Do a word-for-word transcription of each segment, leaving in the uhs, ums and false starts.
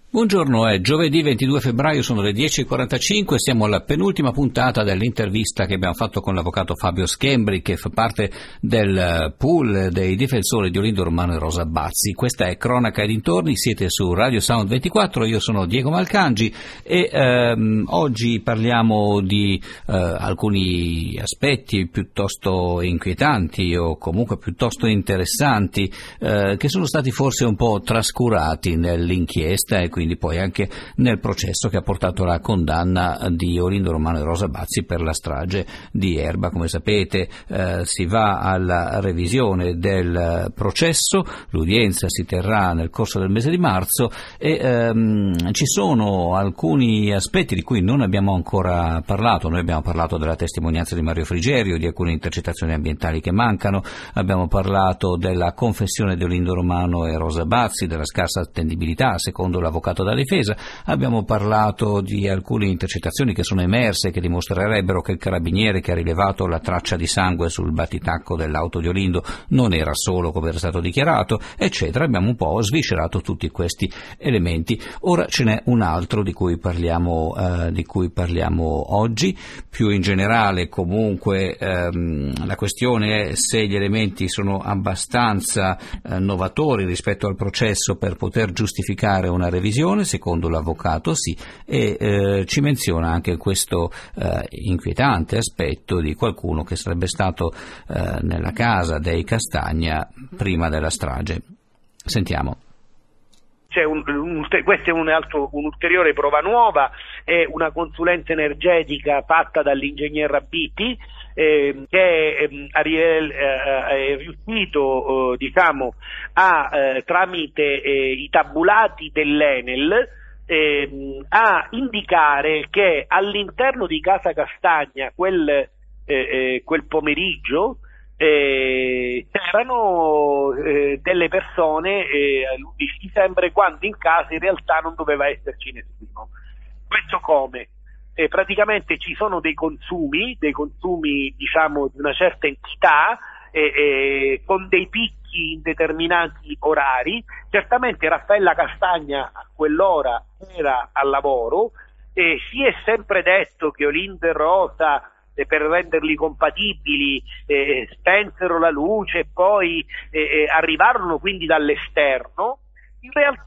Buongiorno, è giovedì ventidue febbraio, sono le dieci e quarantacinque, siamo alla penultima puntata dell'intervista che abbiamo fatto con l'avvocato Fabio Schembri, che fa parte del pool dei difensori di Olindo Romano e Rosa Bazzi. Questa è Cronaca e dintorni, siete su Radio Sound ventiquattro, io sono Diego Malcangi e ehm, oggi parliamo di eh, alcuni aspetti piuttosto inquietanti o comunque piuttosto interessanti eh, che sono stati forse un po' trascurati nell'inchiesta e quindi poi anche nel processo che ha portato alla condanna di Olindo Romano e Rosa Bazzi per la strage di Erba. Come sapete eh, si va alla revisione del processo, l'udienza si terrà nel corso del mese di marzo e ehm, ci sono alcuni aspetti di cui non abbiamo ancora parlato. Noi abbiamo parlato della testimonianza di Mario Frigerio, di alcune intercettazioni ambientali che mancano, abbiamo parlato della confessione di Olindo Romano e Rosa Bazzi, della scarsa attendibilità secondo l'avvocato da difesa, abbiamo parlato di alcune intercettazioni che sono emerse che dimostrerebbero che il carabiniere che ha rilevato la traccia di sangue sul battitacco dell'auto di Olindo non era solo come era stato dichiarato, eccetera. Abbiamo un po' sviscerato tutti questi elementi. Ora ce n'è un altro di cui parliamo, eh, di cui parliamo oggi. Più in generale, comunque, ehm, la questione è se gli elementi sono abbastanza eh, novatori rispetto al processo per poter giustificare una revisione. Secondo l'avvocato sì, e eh, ci menziona anche questo eh, inquietante aspetto di qualcuno che sarebbe stato eh, nella casa dei Castagna prima della strage. Sentiamo. C'è un, un, questa è un altro, un'ulteriore prova nuova, è una consulenza energetica fatta dall'ingegner Rabiti eh, che eh, è riuscito eh, diciamo a eh, tramite eh, i tabulati dell'Enel eh, a indicare che all'interno di Casa Castagna quel, eh, eh, quel pomeriggio Eh, c'erano eh, delle persone eh, l'undici dicembre, quando in casa in realtà non doveva esserci nessuno. Questo come? Eh, praticamente ci sono dei consumi, dei consumi diciamo di una certa entità eh, eh, con dei picchi in determinati orari. Certamente Raffaella Castagna a quell'ora era al lavoro e si è sempre detto che Olindo e Rosa per renderli compatibili eh, spensero la luce e poi eh, arrivarono quindi dall'esterno. In realtà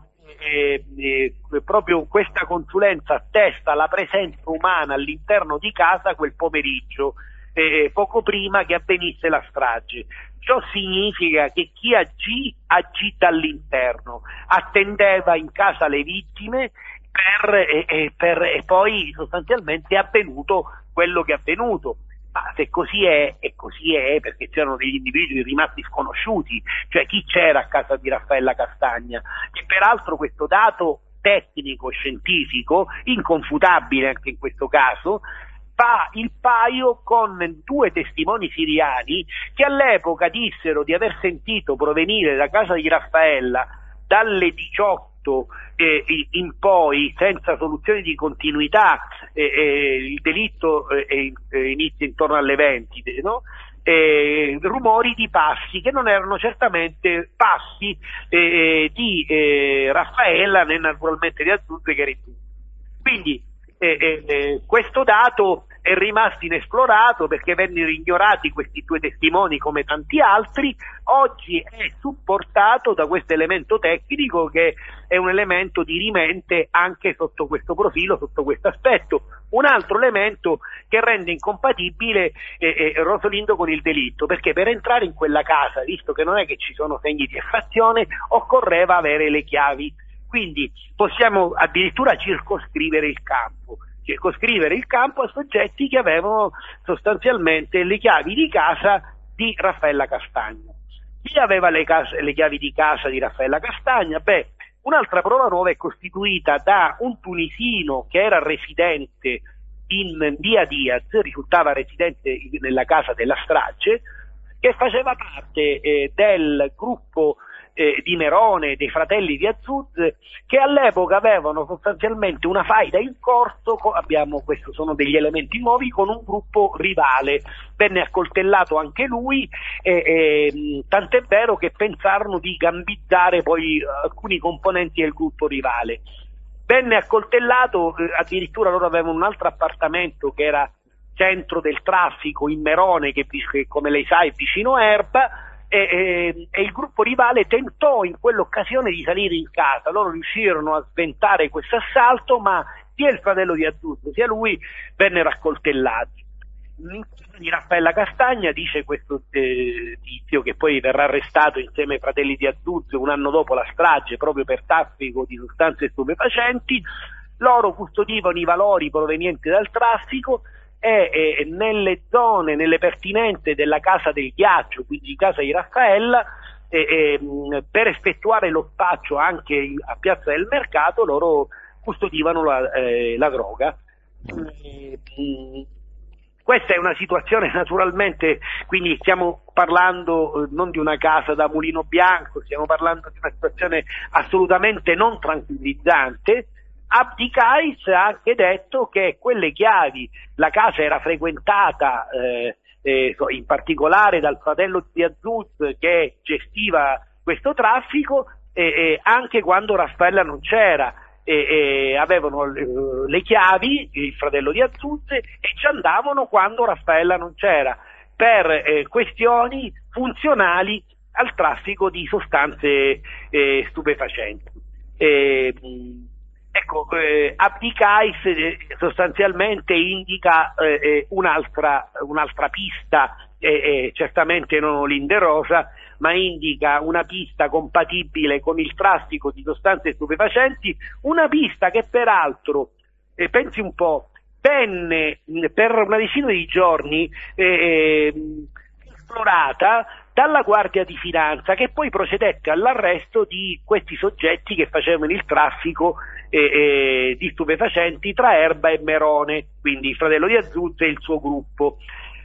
eh, eh, proprio questa consulenza attesta la presenza umana all'interno di casa quel pomeriggio, eh, poco prima che avvenisse la strage. Ciò significa che chi agì, agì dall'interno, attendeva in casa le vittime per, e, e, per, e poi sostanzialmente è avvenuto quello che è avvenuto. Ma se così è, e così è, perché c'erano degli individui rimasti sconosciuti, cioè chi c'era a casa di Raffaella Castagna, e peraltro questo dato tecnico scientifico, inconfutabile anche in questo caso, fa il paio con due testimoni siriani che all'epoca dissero di aver sentito provenire da casa di Raffaella dalle diciotto eh, in poi, senza soluzione di continuità, eh, eh, il delitto eh, eh, inizia intorno alle venti, no? Eh, rumori di passi che non erano certamente passi eh, di eh, Raffaella né naturalmente di Azzurri, che era in tutto. Quindi eh, eh, eh, questo dato è rimasto inesplorato perché vennero ignorati questi due testimoni come tanti altri. Oggi è supportato da questo elemento tecnico che è un elemento dirimente anche sotto questo profilo, sotto questo aspetto. Un altro elemento che rende incompatibile eh, eh, Rosolindo con il delitto, perché per entrare in quella casa, visto che non è che ci sono segni di effrazione, occorreva avere le chiavi. Quindi possiamo addirittura circoscrivere il campo. circoscrivere il campo a soggetti che avevano sostanzialmente le chiavi di casa di Raffaella Castagna. Chi aveva le, case, le chiavi di casa di Raffaella Castagna? Beh, un'altra prova nuova è costituita da un tunisino che era residente in via Diaz, risultava residente nella casa della strage, che faceva parte eh, del gruppo eh, di Merone, dei fratelli di Azzuz, che all'epoca avevano sostanzialmente una faida in corso, con, abbiamo, questo sono degli elementi nuovi, con un gruppo rivale. Venne accoltellato anche lui, eh, eh, tant'è vero che pensarono di gambizzare poi alcuni componenti del gruppo rivale. Venne accoltellato, eh, addirittura loro avevano un altro appartamento che era centro del traffico in Merone, che, che come lei sa è vicino Erba, e, e, e il gruppo rivale tentò in quell'occasione di salire in casa. Loro riuscirono a sventare questo assalto, ma sia il fratello di Azzuz sia lui vennero accoltellati. Di Raffaella Castagna, dice questo eh, tizio, che poi verrà arrestato insieme ai fratelli di Azzuz un anno dopo la strage proprio per traffico di sostanze stupefacenti. Loro custodivano i valori provenienti dal traffico e, e nelle zone, nelle pertinenze della Casa del Ghiaccio, quindi casa di Raffaella, e, e, per effettuare lo spaccio anche a Piazza del Mercato, loro custodivano la, eh, la droga. E, Questa è una situazione naturalmente, quindi stiamo parlando eh, non di una casa da mulino bianco, stiamo parlando di una situazione assolutamente non tranquillizzante. Abdi Qais ha anche detto che quelle chiavi, la casa era frequentata eh, eh, in particolare dal fratello di Azzuz che gestiva questo traffico, eh, eh, anche quando Raffaella non c'era. E, e avevano le chiavi, il fratello di Azzuz, e ci andavano quando Raffaella non c'era, per eh, questioni funzionali al traffico di sostanze eh, stupefacenti. E, ecco, eh, Abdi Qais eh, sostanzialmente indica eh, un'altra, un'altra pista, eh, eh, certamente non Olinde Rosa, ma indica una pista compatibile con il traffico di sostanze stupefacenti, una pista che peraltro, eh, pensi un po', venne per una decina di giorni eh, esplorata dalla Guardia di Finanza, che poi procedette all'arresto di questi soggetti che facevano il traffico eh, eh, di stupefacenti tra Erba e Merone, quindi il fratello di Azzuz e il suo gruppo.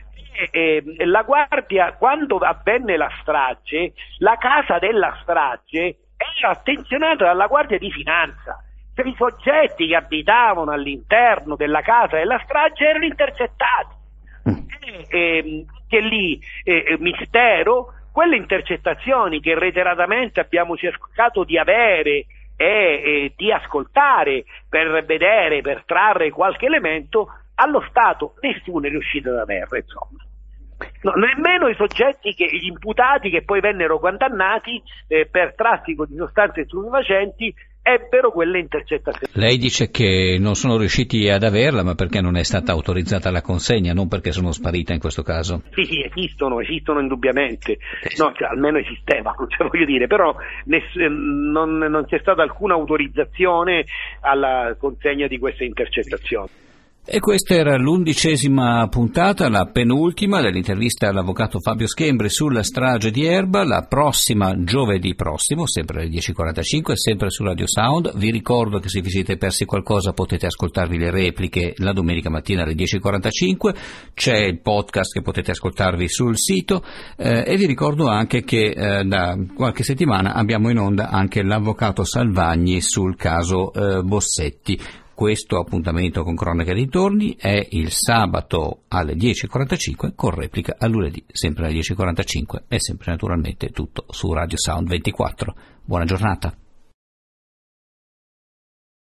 E, e, la Guardia, quando avvenne la strage, la casa della strage era attenzionata dalla Guardia di Finanza, cioè i soggetti che abitavano all'interno della casa della strage erano intercettati. E, e, che lì, eh, mistero, quelle intercettazioni che reiteratamente abbiamo cercato di avere e, e di ascoltare per vedere, per trarre qualche elemento, allo Stato nessuno è riuscito ad averlo, insomma. No, nemmeno i soggetti, che, gli imputati che poi vennero condannati eh, per traffico di sostanze stupefacenti ebbero quelle intercettazioni. Lei dice che non sono riusciti ad averla, ma perché non è stata autorizzata la consegna, non perché sono sparita in questo caso? Sì, sì, esistono, esistono indubbiamente, no, cioè, almeno esisteva, cioè, voglio dire, però ness- non, non c'è stata alcuna autorizzazione alla consegna di queste intercettazioni. E questa era l'undicesima puntata, la penultima dell'intervista all'avvocato Fabio Schembri sulla strage di Erba. La prossima giovedì prossimo, sempre alle dieci e quarantacinque, sempre su Radio Sound. Vi ricordo che se vi siete persi qualcosa potete ascoltarvi le repliche la domenica mattina alle dieci e quarantacinque, c'è il podcast che potete ascoltarvi sul sito eh, e vi ricordo anche che eh, da qualche settimana abbiamo in onda anche l'avvocato Salvagni sul caso eh, Bossetti. Questo appuntamento con Cronache e Dintorni è il sabato alle dieci e quarantacinque, con replica a lunedì, sempre alle dieci e quarantacinque, e sempre naturalmente tutto su Radio Sound ventiquattro. Buona giornata.